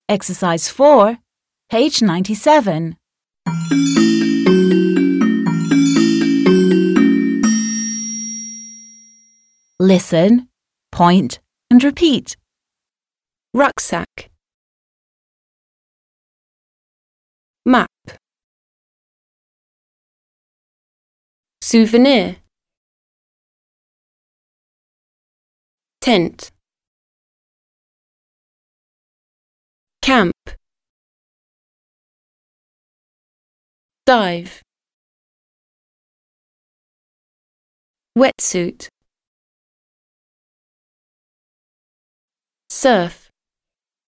Exercise 4, page 97. Listen, point and repeat. Rucksack. Map. Souvenir. Tent. Camp. Dive. Wetsuit. Surf.